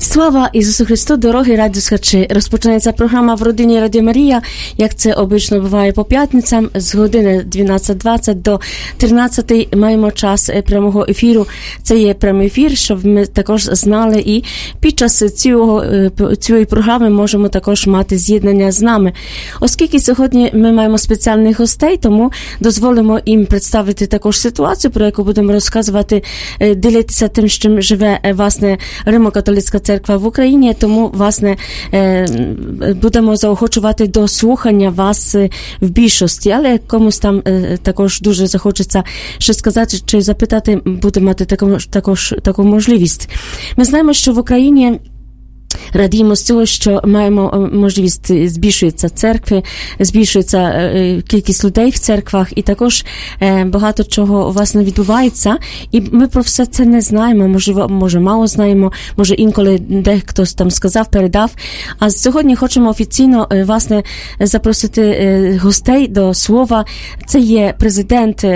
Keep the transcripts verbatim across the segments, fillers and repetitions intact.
Слава Ісусу Христу, дорогі радіослухачі! Розпочинається програма «В родині Радіо Марія», як це обично буває по п'ятницям, з години дванадцята двадцять до тринадцятої маємо час прямого ефіру. Це є прямий ефір, щоб ми також знали, і під час цього, цієї програми можемо також мати з'єднання з нами. Оскільки сьогодні ми маємо спеціальних гостей, тому дозволимо їм представити також ситуацію, про яку будемо розказувати, ділитися тим, що живе, власне, Римо-католицька церква в Україні, тому, власне, будемо заохочувати до слухання вас в більшості, але комусь там також дуже захочеться щось сказати чи запитати, буде мати таку, також таку можливість. Ми знаємо, що в Україні радіємо з цього, що маємо можливість, збільшується церкви, збільшується кількість людей в церквах, і також багато чого, власне, відбувається, і ми про все це не знаємо, можливо, може мало знаємо, може інколи дехтось там сказав, передав, а сьогодні хочемо офіційно, власне, запросити гостей до слова. Це є президент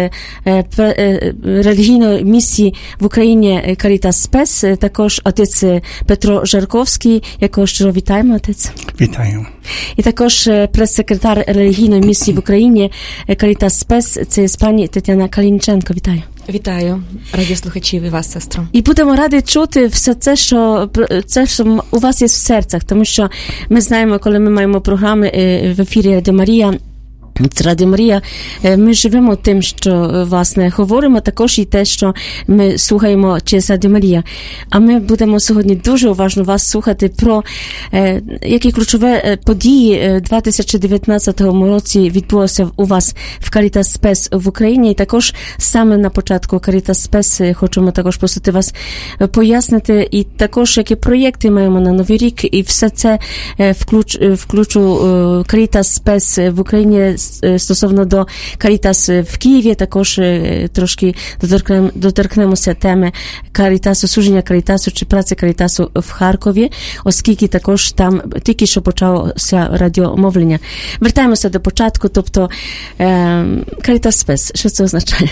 релігійної місії в Україні Caritas Spes, також отець Петро Жарковський, якого щиро вітаємо, отець. Вітаю. І також прес-секретар релігійної місії в Україні Caritas Spes, це є пані Тетяна Калінченко. Вітаю. Вітаю радіослухачів і вас, сестро. І будемо раді чути все це, що, це, що у вас є в серцях, тому що ми знаємо, коли ми маємо програми в ефірі Радіо Марія, Радіо Марія, ми живемо тим, що, власне, говоримо, також і те, що ми слухаємо через Радіо Марія. А ми будемо сьогодні дуже уважно вас слухати про е, які ключові події в дві тисячі дев'ятнадцятому році відбулося у вас в Caritas Spes в Україні. І також саме на початку Caritas Spes хочемо також просити вас пояснити, і також які проєкти маємо на Новий рік, і все це включ, включу Caritas Spes в Україні стосовно до Caritas в Києві, також трошки доторкнемо, доторкнемося теми Карітасу, служіння Карітасу чи праці Карітасу в Харкові, оскільки також там тільки що почалося радіомовлення. Вертаємося до початку, тобто Caritas Spes, що це означає?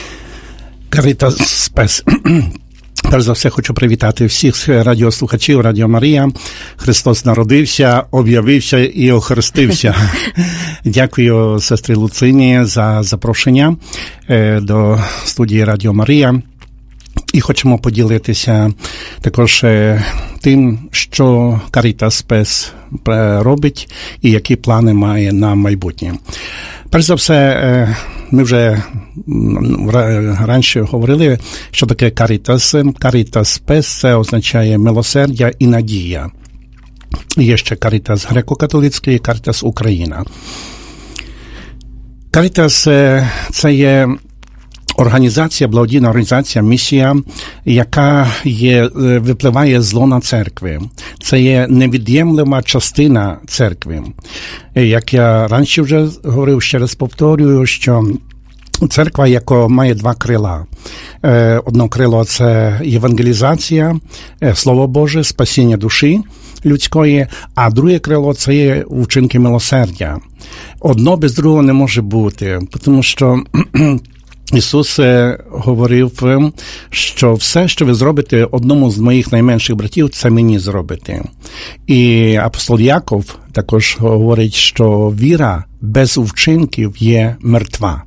Caritas Spes. Перш за все, хочу привітати всіх радіослухачів Радіо Марія. Христос народився, об'явився і охрестився. Дякую сестрі Луцині за запрошення до студії Радіо Марія. І хочемо поділитися також тим, що Caritas Spes робить і які плани має на майбутнє. Перш за все, ми вже раніше говорили, що таке Caritas. Caritas Spes – це означає милосердя і надія. Є ще Caritas греко-католицький і Caritas Україна. Caritas – це є організація, благодійна організація, місія, яка є, випливає з лона церкви. Це є невід'ємлива частина церкви. Як я раніше вже говорив, ще раз повторюю, що церква, яка має два крила. Одне крило – це євангелізація, Слово Боже, спасіння душі людської, а друге крило – це є вчинки милосердя. Одно без другого не може бути, тому що Ісус говорив, що все, що ви зробите одному з моїх найменших братів, це мені зробите. І апостол Яков також говорить, що віра без вчинків є мертва.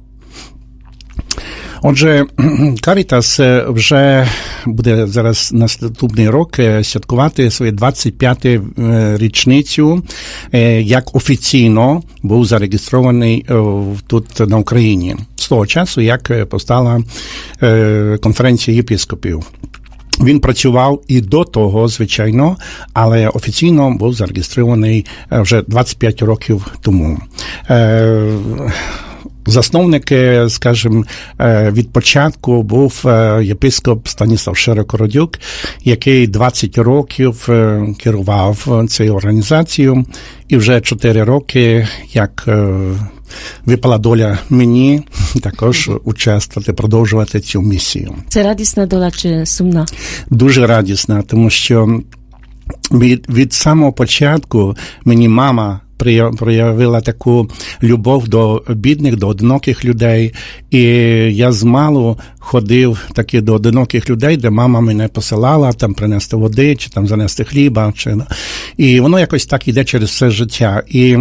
Отже, Caritas вже буде зараз наступний рок святкувати свою двадцять п'яту річницю, як офіційно був зареєстрований тут на Україні. З того часу, як постала конференція єпископів. Він працював і до того, звичайно, але офіційно був зареєстрований вже двадцять п'ять років тому. Засновник, скажімо, від початку був єпископ Станіслав Широкородюк, який двадцять років керував цією організацією, і вже чотири роки, як випала доля мені також участвувати, продовжувати цю місію. Це радісна доля чи сумна? Дуже радісна, тому що від, від самого початку мені мама проявила таку любов до бідних, до одиноких людей. І я змалу ходив таки до одиноких людей, де мама мене посилала там принести води, чи там занести хліба. Чи... І воно якось так іде через все життя. І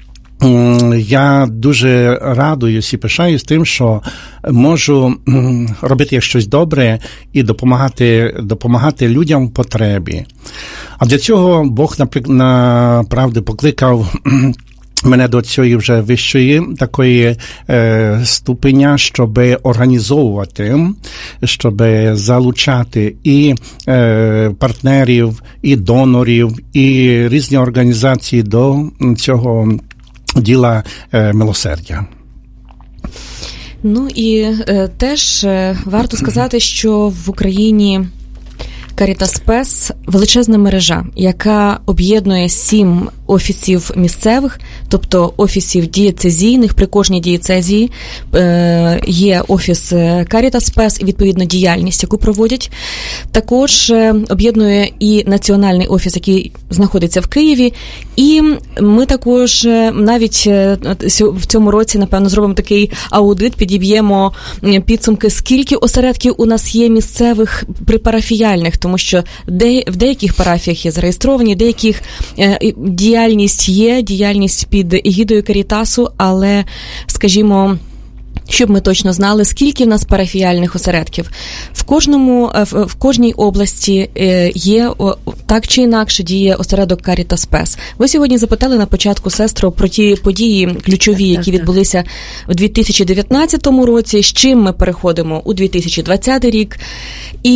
я дуже радуюсь і пишаюсь тим, що можу робити щось добре і допомагати, допомагати людям в потребі. А для цього Бог, направду, покликав мене до цієї вже вищої такої е, ступеня, щоб організовувати, щоб залучати і е, партнерів, і донорів, і різні організації до цього діла е, милосердя. Ну і е, теж е, варто сказати, що в Україні Caritas Spes – величезна мережа, яка об'єднує сім офісів місцевих, тобто офісів дієцезійних. При кожній дієцезії е, є офіс Caritas Spes і, відповідно, діяльність, яку проводять. Також е, об'єднує і національний офіс, який знаходиться в Києві. І ми також навіть в цьому році, напевно, зробимо такий аудит, підіб'ємо підсумки, скільки осередків у нас є місцевих припарафіяльних, тому що де, в деяких парафіях є зареєстровані, деяких е, діяльність є, діяльність під егідою Карітасу, але, скажімо, щоб ми точно знали, скільки в нас парафіяльних осередків. В кожному, в кожній області є, так чи інакше, діє осередок Caritas Spes. Ви сьогодні запитали на початку, сестро, про ті події ключові, які відбулися в дві тисячі дев'ятнадцятому році, з чим ми переходимо у дві тисячі двадцятий рік. І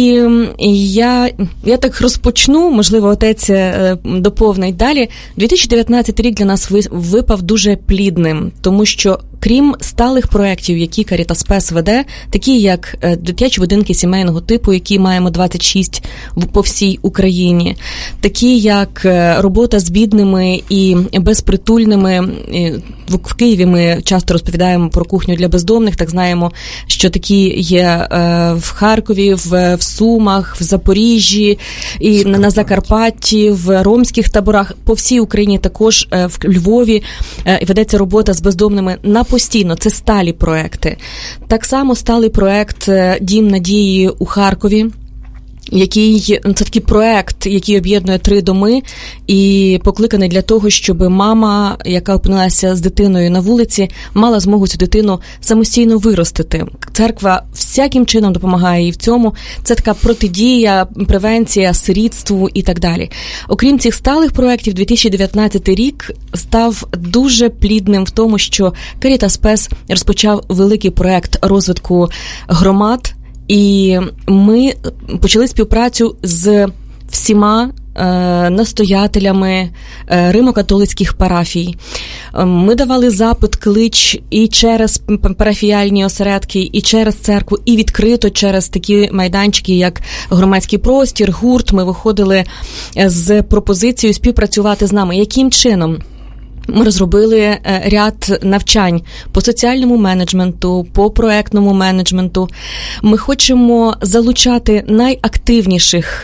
я, я так розпочну, можливо, отець доповнить далі. дві тисячі дев'ятнадцятий рік для нас випав дуже плідним, тому що крім сталих проєктів, які Caritas Spes веде, такі як дитячі будинки сімейного типу, які маємо двадцять шість по всій Україні, такі як робота з бідними і безпритульними. В Києві ми часто розповідаємо про кухню для бездомних, так знаємо, що такі є в Харкові, в Сумах, в Запоріжжі, і на Закарпатті, в ромських таборах, по всій Україні, також в Львові ведеться робота з бездомними на постійно, це сталі проекти. Так само сталий проект «Дім надії» у Харкові, який, це такий проект, який об'єднує три доми і покликаний для того, щоб мама, яка опинилася з дитиною на вулиці, мала змогу цю дитину самостійно виростити. Церква всяким чином допомагає їй в цьому. Це така протидія, превенція сирітству і так далі. Окрім цих сталих проєктів, дві тисячі дев'ятнадцятий рік став дуже плідним в тому, що Caritas Spes розпочав великий проєкт розвитку громад, і ми почали співпрацю з всіма е, настоятелями е, римо-католицьких парафій. Ми давали запит, клич і через парафіяльні осередки, і через церкву, і відкрито через такі майданчики, як громадський простір, гурт. Ми виходили з пропозицією співпрацювати з нами. Яким чином? Ми розробили ряд навчань по соціальному менеджменту, по проектному менеджменту. Ми хочемо залучати найактивніших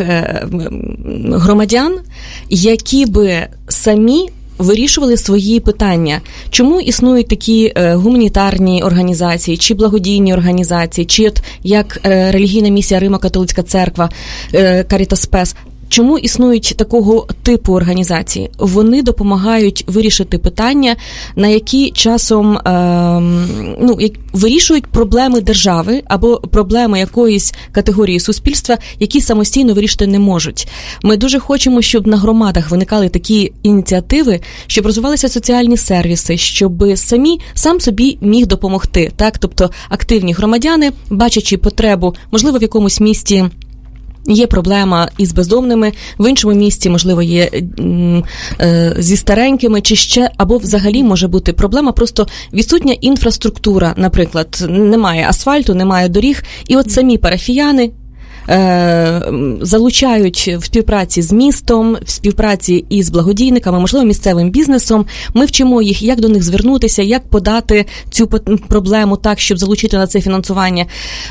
громадян, які би самі вирішували свої питання. Чому існують такі гуманітарні організації, чи благодійні організації, чи от як релігійна місія Римо-католицька церква Caritas Spes? Чому існують такого типу організації? Вони допомагають вирішити питання, на які часом е, ну, вирішують проблеми держави або проблеми якоїсь категорії суспільства, які самостійно вирішити не можуть. Ми дуже хочемо, щоб на громадах виникали такі ініціативи, щоб розвивалися соціальні сервіси, щоб самі, сам собі міг допомогти. Так? Тобто активні громадяни, бачачи потребу, можливо, в якомусь місті є проблема із бездомними, в іншому місті, можливо, є е, зі старенькими, чи ще, або взагалі може бути проблема, просто відсутня інфраструктура, наприклад, немає асфальту, немає доріг, і от самі парафіяни залучають в співпраці з містом, в співпраці із благодійниками, можливо, місцевим бізнесом. Ми вчимо їх, як до них звернутися, як подати цю проблему так, щоб залучити на це фінансування.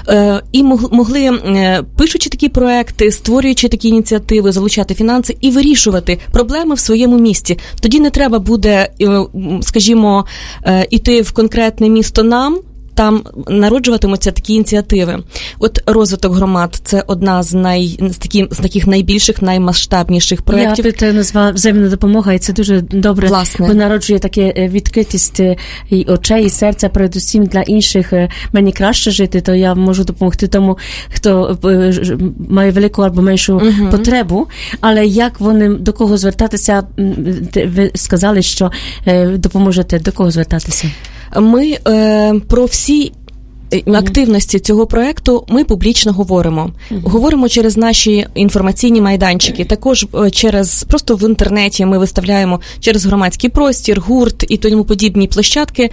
І могли, пишучи такі проекти, створюючи такі ініціативи, залучати фінанси і вирішувати проблеми в своєму місті. Тоді не треба буде, скажімо, іти в конкретне місто нам, там народжуватимуться такі ініціативи. От розвиток громад – це одна з, най, з, такі, з таких найбільших, наймасштабніших проєктів. Я це назвала взаємна допомога, і це дуже добре. Власне. Бо народжує таке відкритість і очей, і серця, передусім для інших. Мені краще жити, то я можу допомогти тому, хто має велику або меншу угу. потребу. Але як вони, до кого звертатися? Ви сказали, що допоможете. До кого звертатися? Ми е, про всі активності цього проекту ми публічно говоримо. Mm-hmm. Говоримо через наші інформаційні майданчики, також через, просто в інтернеті ми виставляємо через громадський простір, гурт і тому подібні площадки,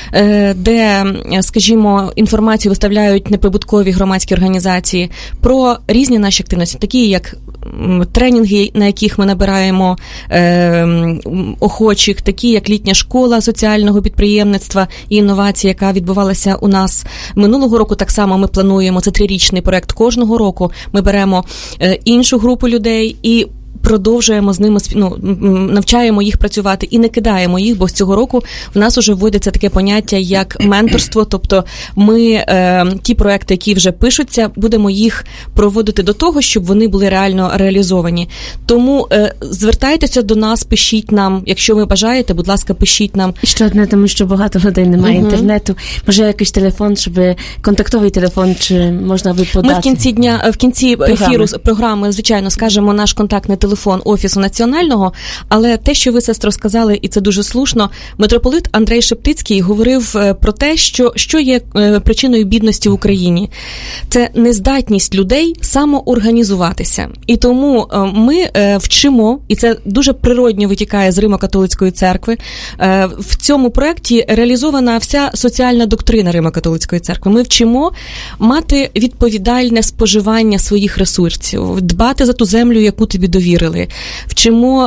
де, скажімо, інформацію виставляють неприбуткові громадські організації про різні наші активності, такі як тренінги, на яких ми набираємо е, охочих, такі як літня школа соціального підприємництва і інновацій, яка відбувалася у нас минулого року. Так само ми плануємо, це трирічний проект, кожного року ми беремо е, іншу групу людей і продовжуємо з ними, ну, навчаємо їх працювати і не кидаємо їх, бо з цього року в нас уже вводиться таке поняття, як менторство, тобто ми е, ті проекти, які вже пишуться, будемо їх проводити до того, щоб вони були реально реалізовані. Тому е, звертайтеся до нас, пишіть нам, якщо ви бажаєте, будь ласка, пишіть нам. І ще одне, тому що багато людей немає uh-huh. інтернету. Може, якийсь телефон, щоб контактовий телефон, чи можна би подати? Ми в кінці дня, в кінці програми. ефіру програми, звичайно, скажемо наш контактний телефон Офісу Національного, але те, що ви, сестро, сказали, і це дуже слушно, митрополит Андрей Шептицький говорив про те, що, що є причиною бідності в Україні. Це нездатність людей самоорганізуватися. І тому ми вчимо, і це дуже природньо витікає з Римо-католицької церкви, в цьому проєкті реалізована вся соціальна доктрина Римо-католицької церкви. Ми вчимо мати відповідальне споживання своїх ресурсів, дбати за ту землю, яку тобі довірили. Вчимо,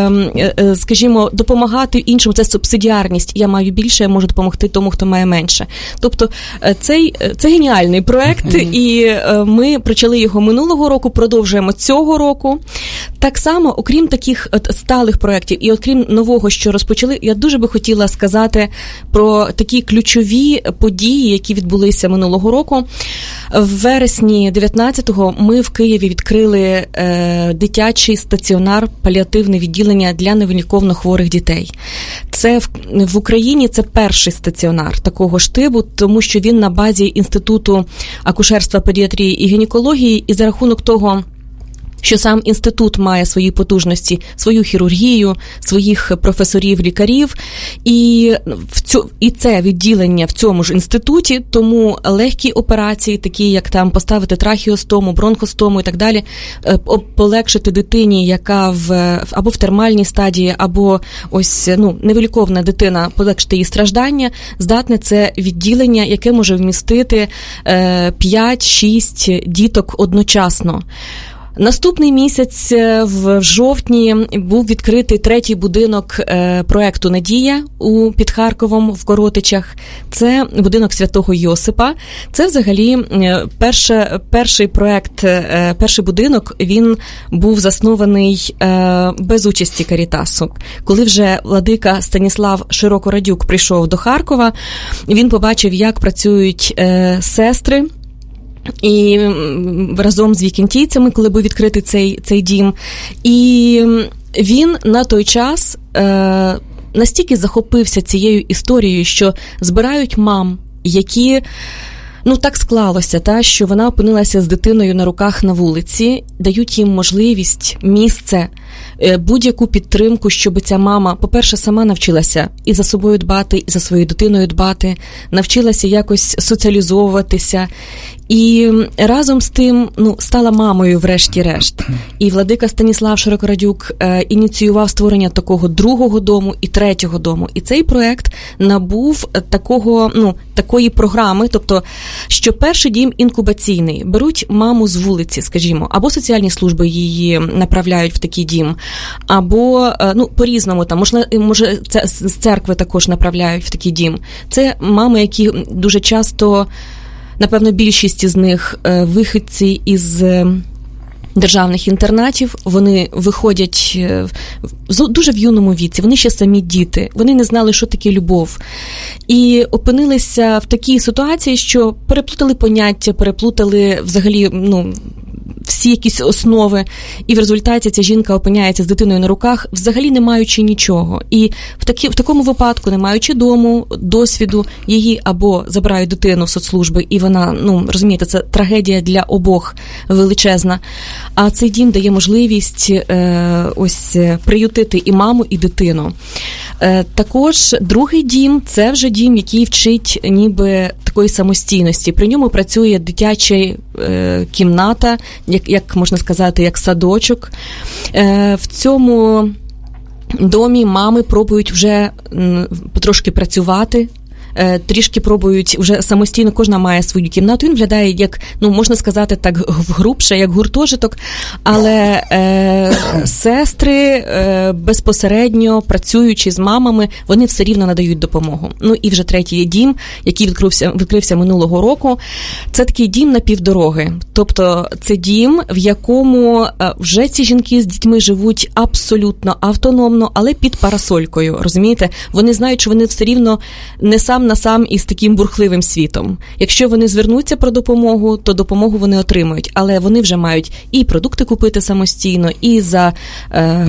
скажімо, допомагати іншому. Це субсидіарність. Я маю більше, я можу допомогти тому, хто має менше. Тобто цей, це геніальний проект, mm-hmm. і ми почали його минулого року, продовжуємо цього року. Так само, окрім таких сталих проєктів і окрім нового, що розпочали, я дуже би хотіла сказати про такі ключові події, які відбулися минулого року. В вересні дев'ятнадцятого ми в Києві відкрили е, дитячий стаціонар, паліативне відділення для невиліковно хворих дітей. Це в, в Україні це перший стаціонар такого ж типу, тому що він на базі Інституту акушерства, педіатрії і гінекології, і за рахунок того, що сам інститут має свої потужності, свою хірургію, своїх професорів-лікарів, і, в цю, і це відділення в цьому ж інституті, тому легкі операції, такі як там поставити трахеостому, бронхостому і так далі, полегшити дитині, яка в, або в термальній стадії, або ось, ну, невиліковна дитина, полегшити її страждання, здатне це відділення, яке може вмістити п'ять-шість діток одночасно. Наступний місяць, в жовтні, був відкритий третій будинок проекту «Надія» у під Харковом в Коротичах. Це будинок Святого Йосипа. Це взагалі перше, перший проект, перший будинок, він був заснований без участі Карітасу. Коли вже владика Станіслав Широкорадюк прийшов до Харкова, він побачив, як працюють сестри, і разом з вікентійцями, коли був відкритий цей, цей дім. І він на той час е, настільки захопився цією історією, що збирають мам, які, ну так склалося, та, що вона опинилася з дитиною на руках на вулиці, дають їм можливість, місце, будь-яку підтримку, щоб ця мама, по-перше, сама навчилася і за собою дбати, і за своєю дитиною дбати, навчилася якось соціалізовуватися. І разом з тим, ну, стала мамою врешті-решт. І владика Станіслав Широкорадюк е, ініціював створення такого другого дому і третього дому. І цей проект набув такого, ну, такої програми, тобто, що перший дім інкубаційний. Беруть маму з вулиці, скажімо, або соціальні служби її направляють в такий дім, або, е, ну, по-різному, там, можна, може, це, з церкви також направляють в такий дім. Це мами, які дуже часто, напевно, більшість із них виходці із державних інтернатів, вони виходять дуже в юному віці, вони ще самі діти, вони не знали, що таке любов. І опинилися в такій ситуації, що переплутали поняття, переплутали взагалі, ну, всі якісь основи, і в результаті ця жінка опиняється з дитиною на руках, взагалі не маючи нічого. І в, такі, в такому випадку, не маючи дому, досвіду, її або забирають дитину в соцслужби, і вона, ну, розумієте, це трагедія для обох величезна. А цей дім дає можливість е, ось приютити і маму, і дитину. Е, також другий дім – це вже дім, який вчить ніби такої самостійності. При ньому працює дитяча е, кімната, як, як можна сказати, як садочок. Е, в цьому домі мами пробують вже м, трошки працювати, трішки пробують вже самостійно, кожна має свою кімнату. Він виглядає як, ну, можна сказати так, грубше, як гуртожиток, але е, сестри е, безпосередньо працюючи з мамами, вони все рівно надають допомогу. Ну і вже третій дім, який відкрився, відкрився минулого року, це такий дім на півдороги. Тобто це дім, в якому вже ці жінки з дітьми живуть абсолютно автономно, але під парасолькою, розумієте? Вони знають, що вони все рівно не сам на сам із таким бурхливим світом. Якщо вони звернуться про допомогу, то допомогу вони отримують, але вони вже мають і продукти купити самостійно, і за е,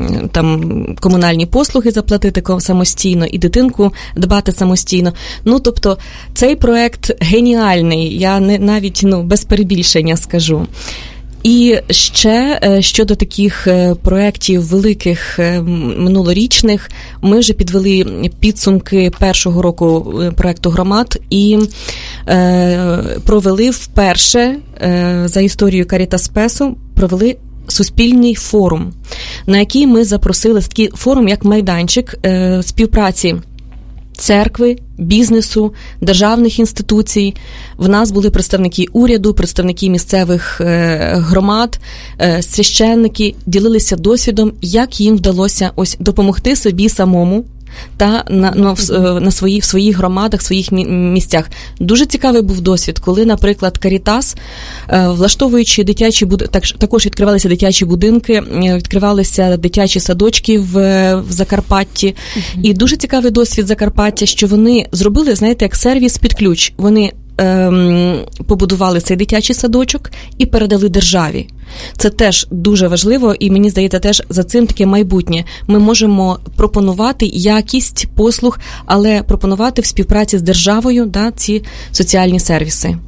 там комунальні послуги заплатити самостійно, і дитинку дбати самостійно. Ну, тобто, цей проект геніальний, я не, навіть, ну, без перебільшення скажу. І ще щодо таких проєктів великих минулорічних, ми вже підвели підсумки першого року проєкту «Громад» і е, провели вперше е, за історією Caritas Spes, провели суспільний форум, на який ми запросили такий форум як майданчик е, співпраці церкви, бізнесу, державних інституцій. В нас були представники уряду, представники місцевих е, громад, е, священники, ділилися досвідом, як їм вдалося ось допомогти собі самому та на, на, в, на свої, в своїх громадах, в своїх місцях. Дуже цікавий був досвід, коли, наприклад, Caritas, влаштовуючи дитячі будинки, так, також відкривалися дитячі будинки, відкривалися дитячі садочки в, в Закарпатті. Mm-hmm. І дуже цікавий досвід Закарпаття, що вони зробили, знаєте, як сервіс під ключ. Вони ем, побудували цей дитячий садочок і передали державі. Це теж дуже важливо, і мені здається, теж за цим таке майбутнє. Ми можемо пропонувати якість послуг, але пропонувати в співпраці з державою, да, ці соціальні сервіси.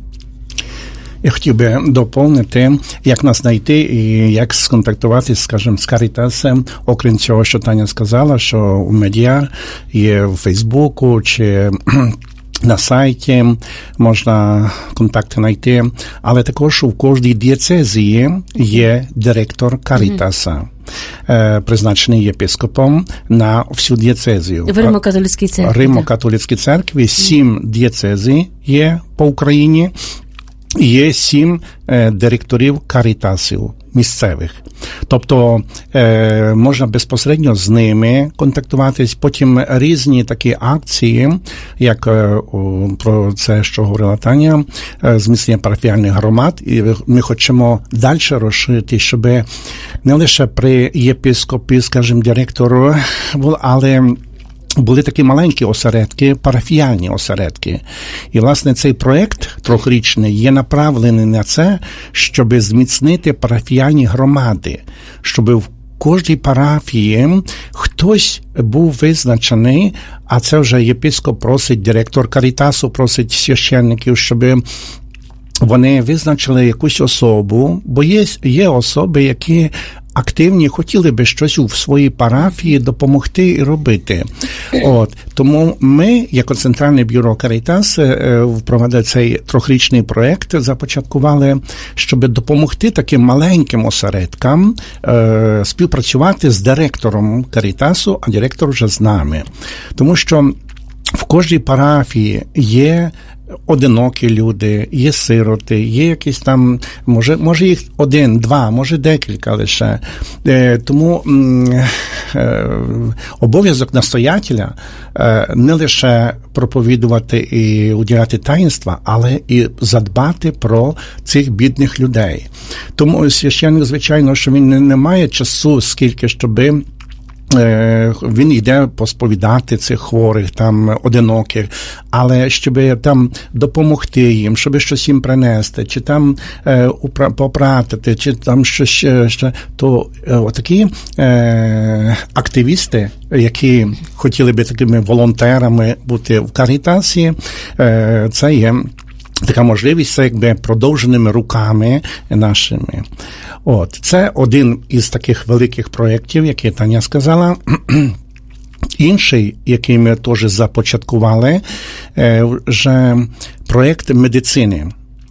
Я хотів би доповнити, як нас знайти і як сконтактуватися, скажімо, з Caritasem, окрім цього, що Таня сказала, що у медіа є в Фейсбуку чи на сайті можна контакти знайти, але також у кожній дієцезії є директор Карітаса, mm-hmm. призначений єпископом на всю дієцезію. В Римо-католицькій церкві. Римо-католицькій церкві сім mm-hmm. дієцезій є по Україні, є сім е, директорів Карітасів місцевих. Тобто е, можна безпосередньо з ними контактуватись. Потім різні такі акції, як е, о, про це, що говорила Таня, е, зміцнення парафіальних громад. І ми хочемо далі розширити, щоб не лише при єпископі, скажімо, директору, але були такі маленькі осередки, парафіальні осередки. І, власне, цей проєкт трьохрічний є направлений на це, щоб зміцнити парафіальні громади, щоб в кожній парафії хтось був визначений, а це вже єпископ просить, директор Карітасу просить священників, щоб вони визначили якусь особу, бо є, є особи, які активні, хотіли би щось у своїй парафії допомогти і робити. От. Тому ми, як Центральне бюро Карітас, впровадили цей трьохрічний проєкт, започаткували, щоб допомогти таким маленьким осередкам е, співпрацювати з директором Карітасу, а директор вже з нами. Тому що в кожній парафії є одинокі люди, є сироти, є якісь там, може, може їх один, два, може декілька лише. Е, тому е, обов'язок настоятеля е, не лише проповідувати і уділяти таїнства, але і задбати про цих бідних людей. Тому священник, звичайно, що він не, не має часу, скільки, щоби він йде посповідати цих хворих, там, одиноких, але щоб там допомогти їм, щоб щось їм принести, чи там е, попратити, чи там щось ще, то е, отакі е, активісти, які хотіли би такими волонтерами бути в Карітасі, е, це є така можливість, це якби продовженими руками нашими. От, це один із таких великих проєктів, які Таня сказала. Інший, який ми теж започаткували, вже проєкт медицини.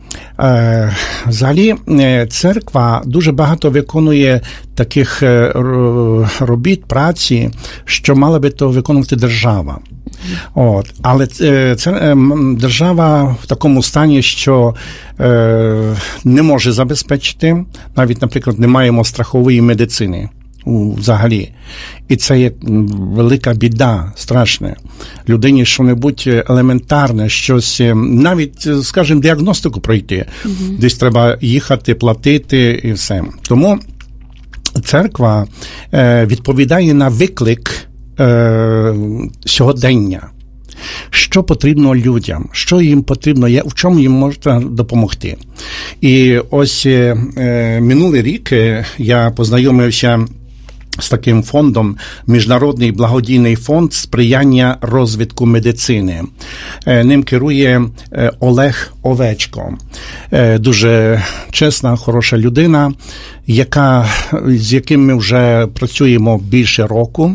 Взагалі, церква дуже багато виконує таких робіт, праці, що мала би то виконувати держава. От. Але це держава в такому стані, що е, не може забезпечити, навіть, наприклад, не маємо страхової медицини взагалі. І це є велика біда, страшне. Людині що-небудь елементарне, щось, навіть, скажімо, діагностику пройти. Угу. Десь треба їхати, платити і все. Тому церква е, відповідає на виклик е, сьогодення. Що потрібно людям, що їм потрібно, в чому їм можна допомогти. І ось е, минулий рік я познайомився з таким фондом, Міжнародний благодійний фонд сприяння розвитку медицини. Ним керує Олег Овечко. Дуже чесна, хороша людина, яка, з яким ми вже працюємо більше року.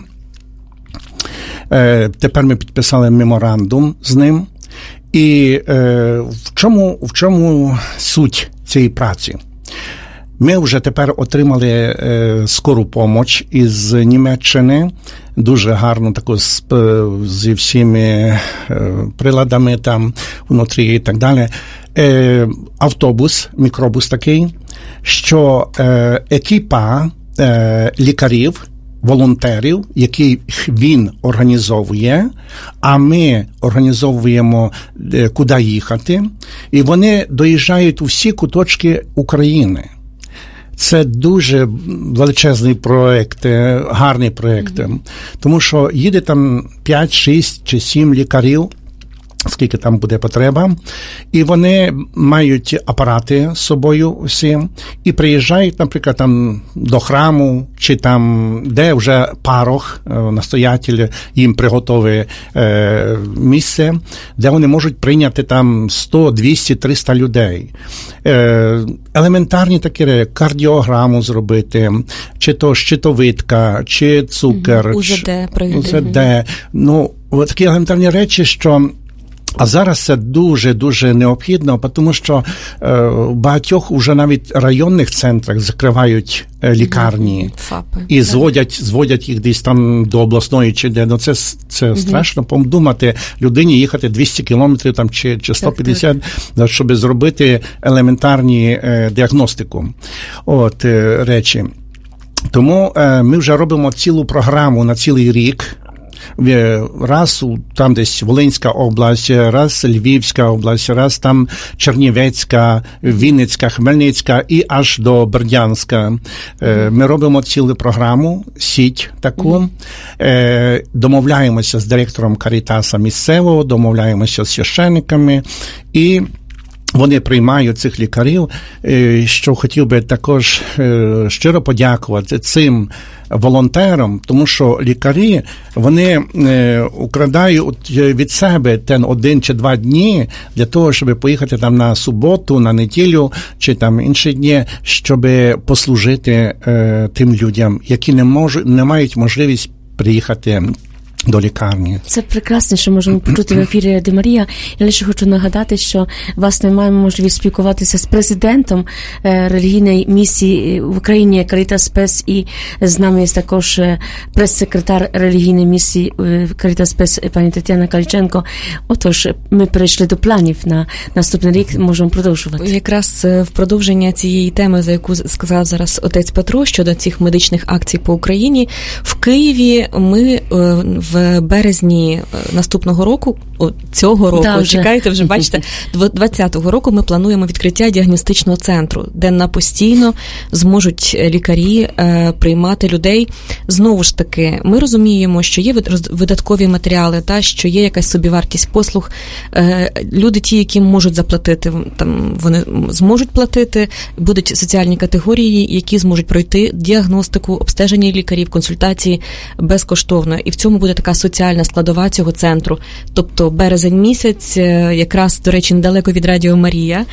Тепер ми підписали меморандум з ним. І в чому, в чому суть цієї праці? Ми вже тепер отримали е, скору поміч із Німеччини, дуже гарно таку з, зі всіми е, приладами там внутрі і так далі. Е, автобус, мікробус такий, що е, екіпа е, лікарів, волонтерів, який він організовує, а ми організовуємо, е, куди їхати, і вони доїжджають у всі куточки України. Це дуже величезний проєкт, гарний проєкт, mm-hmm. тому що їде там п'ять, шість чи сім лікарів, скільки там буде потреба, і вони мають апарати з собою всі, і приїжджають, наприклад, там до храму, чи там, де вже парох, настоятель їм приготовує е, місце, де вони можуть прийняти там сто, двісті, триста людей. Е, елементарні такі, кардіограму зробити, чи то щитовидка, чи цукер, mm-hmm. УЗД провести. УЗД. Ну, такі елементарні речі, що а зараз це дуже-дуже необхідно, тому що е, в багатьох уже навіть районних центрах закривають е, лікарні ФАПи, і так. зводять, зводять їх десь там до обласної чи де. Ну, це, це угу. страшно подумати людині їхати двісті кілометрів там, чи, чи сто п'ятдесят, так, так. щоб зробити елементарні е, діагностику от, е, речі. Тому е, ми вже робимо цілу програму на цілий рік. Раз там десь Волинська область, раз Львівська область, раз там Чернівецька, Вінницька, Хмельницька і аж до Бердянська. Ми робимо цілу програму, сіть таку, домовляємося з директором Карітаса місцевого, домовляємося з священниками і вони приймають цих лікарів, що хотів би також щиро подякувати цим волонтером, тому що лікарі, вони е, украдають від себе ten один чи два дні для того, щоб поїхати там на суботу, на неділю чи там інші дні, щоб послужити е, тим людям, які не можуть, не мають можливість приїхати до лікарні. Це прекрасно, що можемо почути в ефірі Радіо Марія. Я лише хочу нагадати, що, власне, маємо можливість спілкуватися з президентом е, релігійної місії в Україні Caritas Spes, і з нами є також прес-секретар релігійної місії Caritas Spes пані Тетяна Каліченко. Отож, ми перейшли до планів на наступний рік, можемо продовжувати. Якраз в продовження цієї теми, за яку сказав зараз отець Петро, щодо цих медичних акцій по Україні, в Києві ми в В березні наступного року, о, цього року, да, вже. чекайте, вже бачите, двадцятого року ми плануємо відкриття діагностичного центру, де на постійно зможуть лікарі е, приймати людей. Знову ж таки, ми розуміємо, що є видаткові матеріали, та, що є якась собівартість послуг. Е, люди ті, які можуть заплатити, там, вони зможуть платити, будуть соціальні категорії, які зможуть пройти діагностику, обстеження лікарів, консультації безкоштовно. І в цьому буде така соціальна складова цього центру. Тобто березень місяць, якраз, до речі, недалеко від Радіо Марія,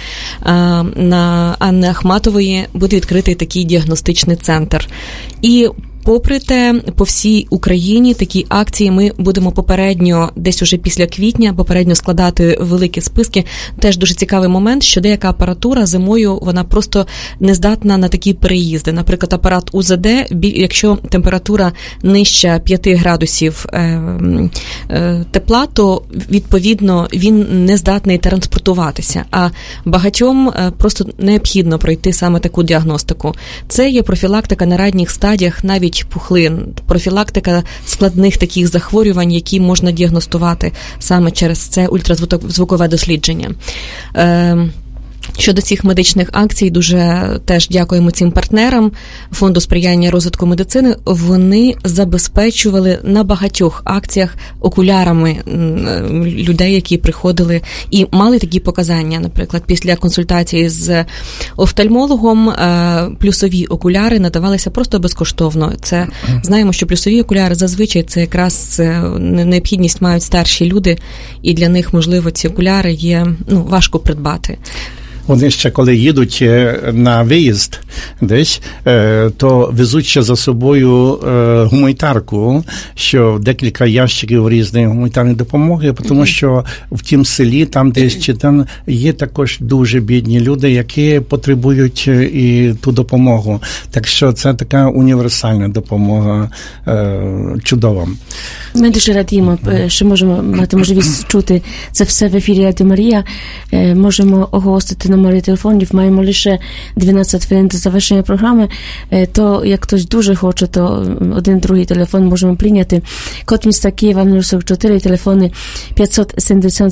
на Анни Ахматової буде відкритий такий діагностичний центр. І попри те, по всій Україні такі акції ми будемо попередньо, десь уже після квітня, попередньо складати великі списки. Теж дуже цікавий момент, що деяка апаратура зимою, вона просто не здатна на такі переїзди. Наприклад, апарат У З Д, якщо температура нижча п'яти градусів е, е, тепла, то, відповідно, він не здатний транспортуватися. А багатьом е, просто необхідно пройти саме таку діагностику. Це є профілактика на ранніх стадіях, навіть пухлин, профілактика складних таких захворювань, які можна діагностувати саме через це ультразвукове дослідження. Е, Щодо цих медичних акцій, дуже теж дякуємо цим партнерам Фонду сприяння розвитку медицини. Вони забезпечували на багатьох акціях окулярами людей, які приходили і мали такі показання. Наприклад, після консультації з офтальмологом плюсові окуляри надавалися просто безкоштовно. Це знаємо, що плюсові окуляри зазвичай це якраз необхідність мають старші люди, і для них, можливо, ці окуляри є, ну, важко придбати. Вони ще, коли їдуть на виїзд десь, то везуть ще за собою гуманітарку, що декілька ящиків різної гуманітарної допомоги, тому що в тім селі, там десь чи там є також дуже бідні люди, які потребують і ту допомогу. Так що це така універсальна допомога, чудова. Ми дуже радіємо, що можемо мати можливість чути це все в ефірі Радіо Марія. Можемо оголосити номери телефонів, маємо лише дванадцять хвилин до завершення програми, то як хтось дуже хоче, то один другий телефон можемо прийняти. Код міста Києва нуль сорок чотири, телефони п'ятсот сімдесят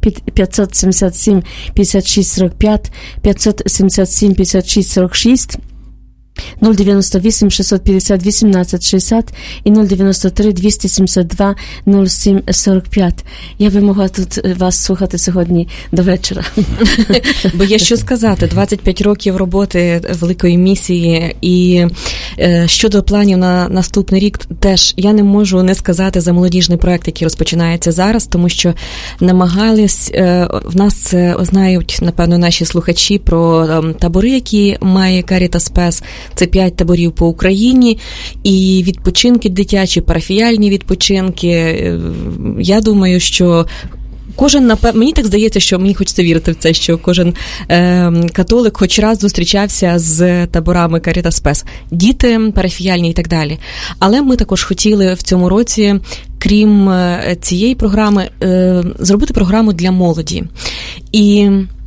сім п'ятдесят шість сорок п'ять, п'ятсот сімдесят сім п'ятдесят шість сорок шість, нуль дев'яносто вісім шістсот п'ятдесят вісімнадцять шістдесят і нуль дев'яносто три двісті сімдесят два нуль сім сорок п'ять. Я би могла тут вас слухати сьогодні до вечора. Бо є що сказати. двадцять п'ять років роботи великої місії, і е, щодо планів на наступний рік, теж я не можу не сказати за молодіжний проект, який розпочинається зараз, тому що намагались, е, в нас е, знають, напевно, наші слухачі про е, табори, які має Caritas Spes. Це п'ять таборів по Україні, і відпочинки дитячі, парафіяльні відпочинки. Я думаю, що кожен, напевно, мені так здається, що мені хочеться вірити в це, що кожен е, католик хоч раз зустрічався з таборами Caritas Spes. Діти, парафіяльні і так далі. Але ми також хотіли в цьому році, крім цієї програми, е, зробити програму для молоді. І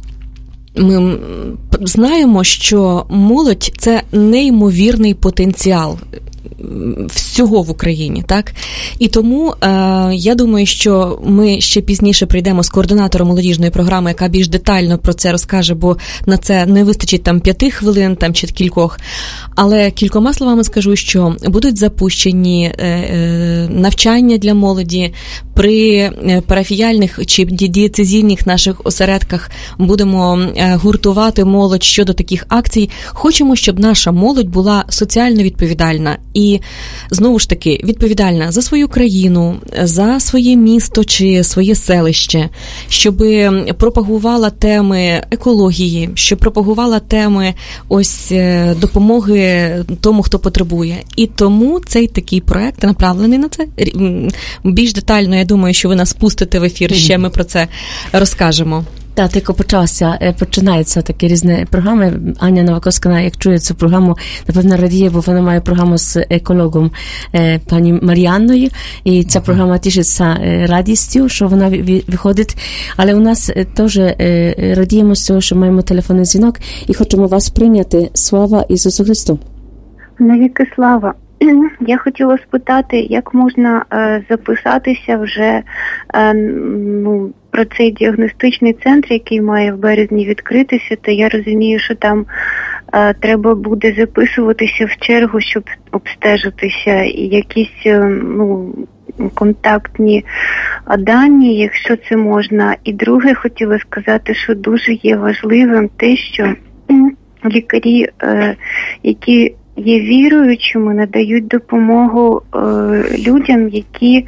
ми знаємо, що молодь – це неймовірний потенціал. всього в Україні, так? І тому е, я думаю, що ми ще пізніше прийдемо з координатором молодіжної програми, яка більш детально про це розкаже, бо на це не вистачить там п'яти хвилин там, чи кількох. Але кількома словами скажу, що будуть запущені е, е, навчання для молоді при парафіяльних чи дієцезійних наших осередках. Будемо е, гуртувати молодь щодо таких акцій. Хочемо, щоб наша молодь була соціально відповідальна і, знову ж таки, відповідальна за свою країну, за своє місто чи своє селище, щоб пропагувала теми екології, щоб пропагувала теми ось допомоги тому, хто потребує. І тому цей такий проект направлений на це. Більш детально, я думаю, що ви нас пустите в ефір, ще ми про це розкажемо. Так, тільки почався, починаються такі різні програми. Аня Новаковська, як чує цю програму, напевно, радіє, бо вона має програму з екологом пані Мар'яною, і ця програма тішиться радістю, що вона виходить. Але у нас теж радіємо з цього, що маємо телефонний дзвінок і хочемо вас прийняти. Слава Ісусу Христу! Навіки слава! Я хотіла спитати, як можна е, записатися вже е, ну, про цей діагностичний центр, який має в березні відкритися, то я розумію, що там е, треба буде записуватися в чергу, щоб обстежитися, і якісь е, ну, контактні дані, якщо це можна. І друге, хотіла сказати, що дуже є важливим те, що лікарі, е, які є віруючими, надають допомогу е, людям, які,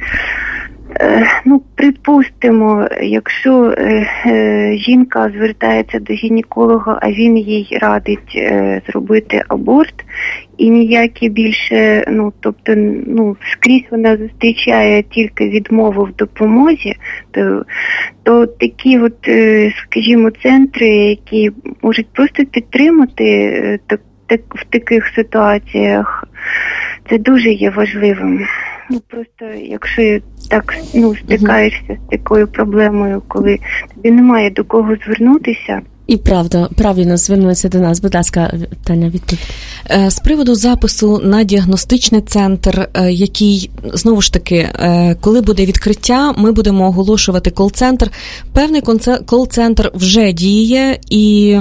е, ну, припустимо, якщо е, е, жінка звертається до гінеколога, а він їй радить е, зробити аборт, і ніякі більше, ну, тобто, ну, скрізь вона зустрічає тільки відмову в допомозі, то, то такі от, е, скажімо, центри, які можуть просто підтримати е, так, Так, в таких ситуаціях, це дуже є важливим. Ну, просто, якщо так, ну, стикаєшся з такою проблемою, коли тобі немає до кого звернутися. І правда, правильно звернулися до нас. Будь ласка, Таня, відповідь. З приводу запису на діагностичний центр, який, знову ж таки, коли буде відкриття, ми будемо оголошувати кол-центр. Певний кол-центр вже діє, і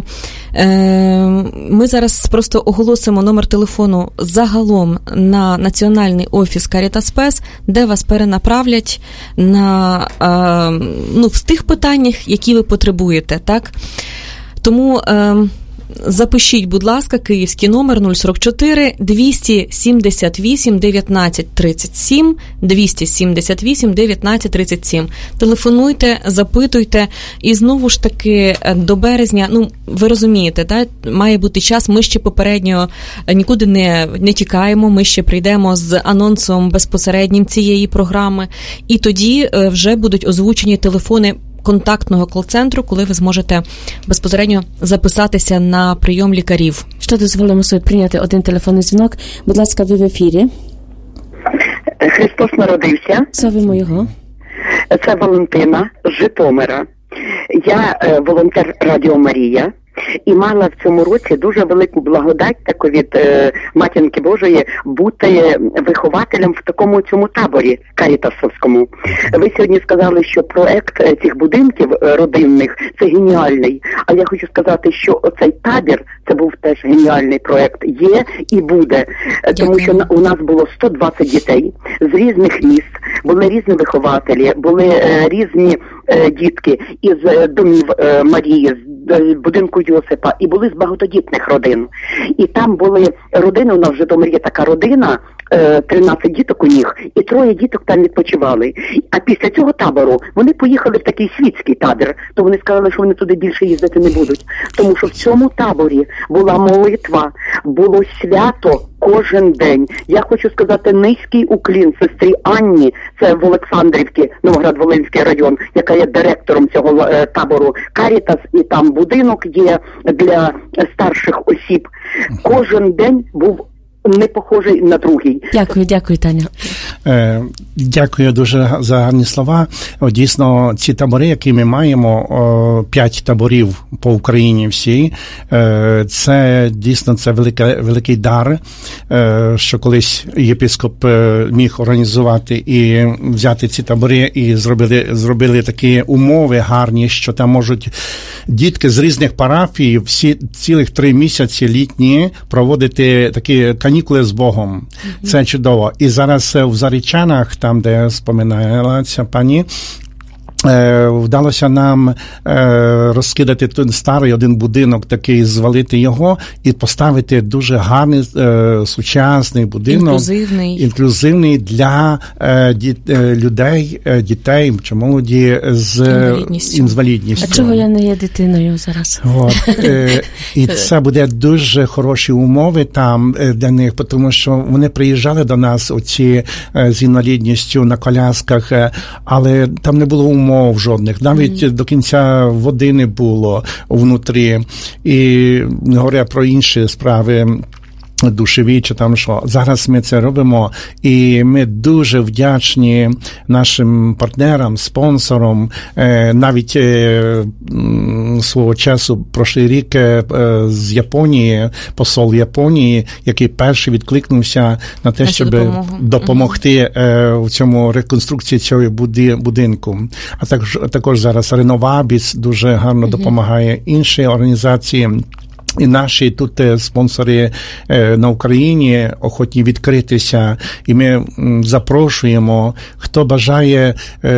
ми зараз просто оголосимо номер телефону загалом на національний офіс Caritas Spes, де вас перенаправлять на, ну, в тих питаннях, які ви потребуєте, так? Тому е, запишіть, будь ласка, київський номер нуль сорок чотири двісті сімдесят вісім дев'ятнадцять тридцять сім, двісті сімдесят вісім дев'ятнадцять тридцять сім. Телефонуйте, запитуйте, і знову ж таки до березня, ну, ви розумієте, да, має бути час, ми ще попередньо нікуди не, не тікаємо, ми ще прийдемо з анонсом безпосереднім цієї програми, і тоді вже будуть озвучені телефони контактного кол-центру, коли ви зможете безпосередньо записатися на прийом лікарів. Що дозволимо собі прийняти один телефонний дзвінок? Будь ласка, ви в ефірі. Христос народився. Славимо його. Це Валентина з Житомира. Я е, волонтер Радіо Марія. І мала в цьому році дуже велику благодать таку від е, Матінки Божої бути вихователем в такому цьому таборі карітасовському. Ви сьогодні сказали, що проект цих будинків родинних – це геніальний. А я хочу сказати, що оцей табір – це був теж геніальний проект. Є і буде. Тому що у нас було сто двадцять дітей з різних міст, були різні вихователі, були е, різні е, дітки із е, домів е, Марії, з будинку Йосипа, і були з багатодітних родин. І там були родини, у нас в Житомирі є така родина, тринадцять діток у них, і троє діток там відпочивали. А після цього табору вони поїхали в такий світський табір, то вони сказали, що вони туди більше їздити не будуть. Тому що в цьому таборі була молитва, було свято кожен день. Я хочу сказати низький уклін сестрі Анні, це в Олександрівці, Новоград-Волинський район, яка є директором цього е, табору Карітас, і там будинок є для старших осіб. Кожен день був не похожий на другий. Дякую, дякую, Таня. Е, дякую дуже за гарні слова. О, дійсно, ці табори, які ми маємо, о, п'ять таборів по Україні всі, е, це дійсно це велика, великий дар, е, що колись єпископ е, міг організувати і взяти ці табори і зробили, зробили такі умови гарні, що там можуть дітки з різних парафій всі цілих три місяці літні проводити такі канікули з Богом. Mm-hmm. Це чудово. І зараз в Зарічанах, там, де споминала ця пані, вдалося нам розкидати той старий один будинок, такий, звалити його і поставити дуже гарний, сучасний будинок. Інклюзивний. Інклюзивний для людей, дітей чи молоді з інвалідністю. інвалідністю. А чого я не є дитиною зараз? От. І це буде дуже хороші умови там для них, тому що вони приїжджали до нас, оці з інвалідністю на колясках, але там не було умов мов жодних. Навіть mm-hmm. до кінця води не було внутрі. І не говоря про інші справи, душеві чи там що. Зараз ми це робимо, і ми дуже вдячні нашим партнерам, спонсорам. Навіть свого часу, прошлий рік з Японії, посол Японії, який перший відкликнувся на те, щоб допомогу. допомогти mm-hmm. в цьому реконструкції цього будинку. А також, також зараз Реновабіс дуже гарно mm-hmm. допомагає, інші організації. І наші тут спонсори на Україні охотні відкритися, і ми запрошуємо, хто бажає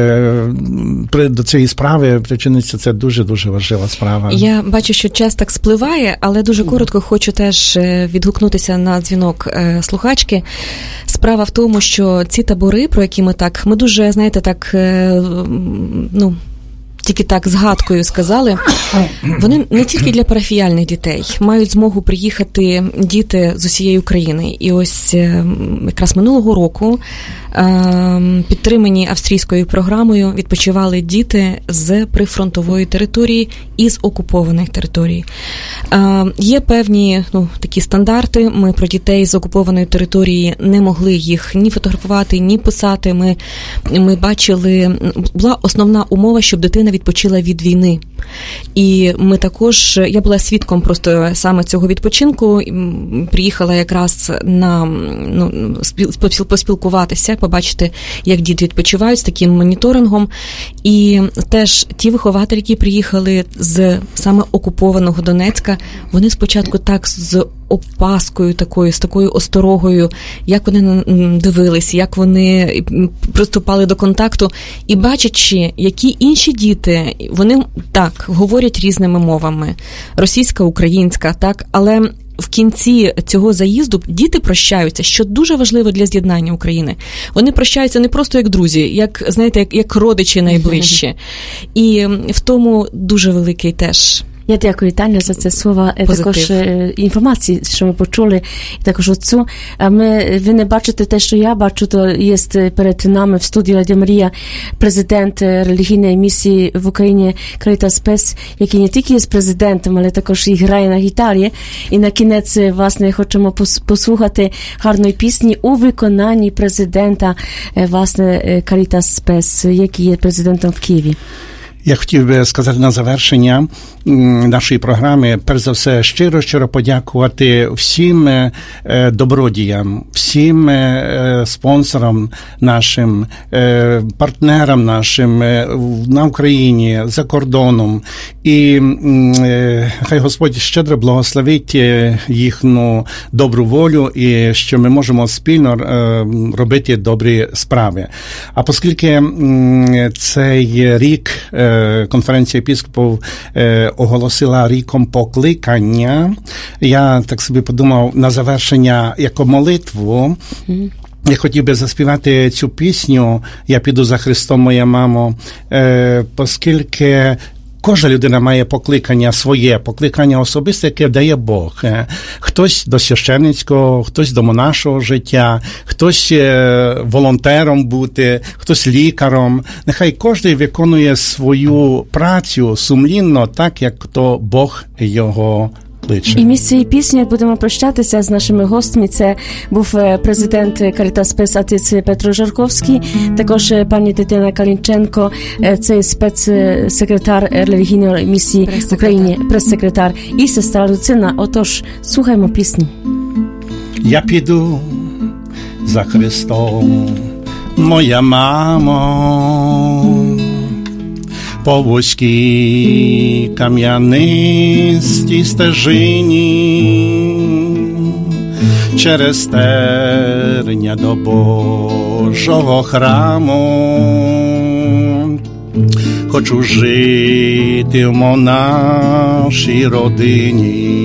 до цієї справи причинитися. Це дуже-дуже важлива справа. Я бачу, що час так спливає, але дуже коротко хочу теж відгукнутися на дзвінок слухачки. Справа в тому, що ці табори, про які ми так, ми дуже, знаєте, так, ну, тільки так згадкою сказали, вони не тільки для парафіяльних дітей, мають змогу приїхати діти з усієї України. І ось якраз минулого року, підтримані австрійською програмою, відпочивали діти з прифронтової території і з окупованих територій. Є певні, ну, такі стандарти. Ми про дітей з окупованої території не могли їх ні фотографувати, ні писати. Ми, ми бачили, була основна умова, щоб дитина відпочила від війни. І ми також, я була свідком просто саме цього відпочинку, приїхала якраз на, ну, поспілкуватися, побачити, як діти відпочивають з таким моніторингом. І теж ті вихователі, які приїхали з саме окупованого Донецька, вони спочатку так з опаскою такою, з такою осторогою, як вони дивились, як вони приступали до контакту, і бачачи, які інші діти, вони так говорять різними мовами, російська, українська, так, але в кінці цього заїзду діти прощаються, що дуже важливо для з'єднання України. Вони прощаються не просто як друзі, як, знаєте, як, як родичі найближчі. І в тому дуже великий теж. Я дякую, Таня, за це слово, також інформації, що ми почули, і також отцу. Ми, ви не бачите те, що я бачу, то є перед нами в студії Радіо Марія президент релігійної місії в Україні Caritas Spes, який не тільки є президентом, але також і грає на гітарі. І на кінець, власне, хочемо послухати гарної пісні у виконанні президента, власне, Caritas Spes, який є президентом в Києві. Я хотів би сказати на завершення нашої програми, перш за все, щиро-щиро подякувати всім добродіям, всім спонсорам нашим, партнерам нашим на Україні, за кордоном. І хай Господь щедро благословить їхню добру волю, і що ми можемо спільно робити добрі справи. А оскільки цей рік конференція єпископів оголосила ріком покликання, я так собі подумав на завершення як молитву. Mm-hmm. Я хотів би заспівати цю пісню «Я піду за Христом, моя мамо», оскільки кожна людина має покликання своє, покликання особисте, яке дає Бог. Хтось до священницького, хтось до монашого життя, хтось волонтером бути, хтось лікаром. Нехай кожен виконує свою працю сумлінно, так, як то Бог його кличе. І місце цієї пісні будемо прощатися з нашими гостями. Це був президент Caritas Spes отець Петро Жарковський, також пані Тетяна Калінченко, це спецсекретар релігійної місії в Україні, прес-секретар, і сестра Люцина. Отож, слухаємо пісню. Я піду за Христом, моя мамо, по вузькій кам'янистій стежині, через терня до Божого храму. Хочу жити в монашій родині.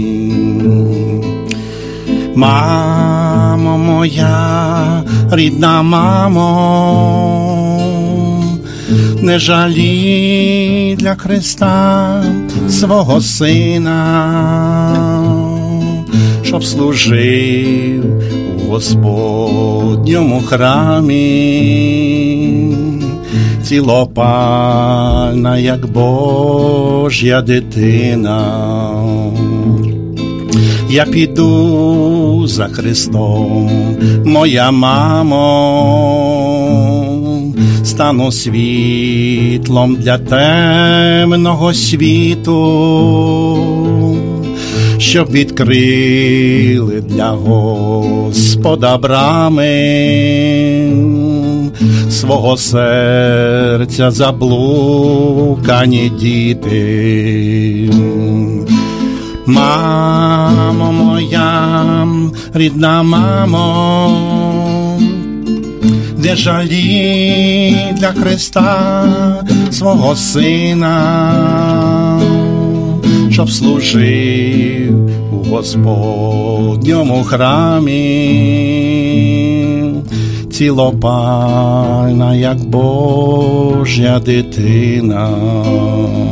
Мамо моя, рідна мамо, не жалій для Христа свого сина, щоб служив у Господньому храмі, цілопальна, як Божя дитина. Я піду за Христом, моя мамо, стану світлом для темного світу, щоб відкрили для Господа брами свого серця заблукані діти. Мамо моя, рідна мамо, де жалі для Христа свого сина, щоб служив у Господньому храмі, цілопальна, як Божя дитина.